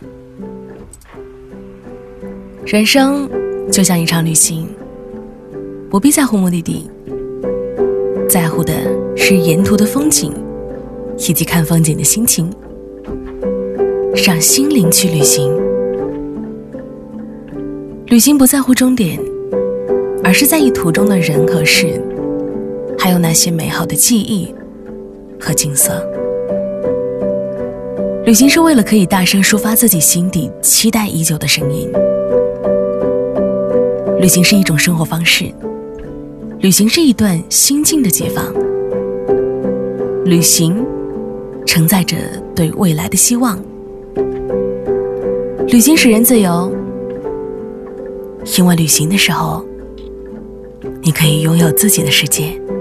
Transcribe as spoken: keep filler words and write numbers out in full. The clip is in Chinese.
人生就像一场旅行，不必在乎目的地，在乎的是沿途的风景以及看风景的心情，让心灵去旅行。旅行不在乎终点，而是在意途中的人和事，还有那些美好的记忆和景色。旅行是为了可以大声抒发自己心底期待已久的声音。旅行是一种生活方式，旅行是一段心境的解放，旅行承载着对未来的希望。旅行使人自由，因为旅行的时候，你可以拥有自己的世界。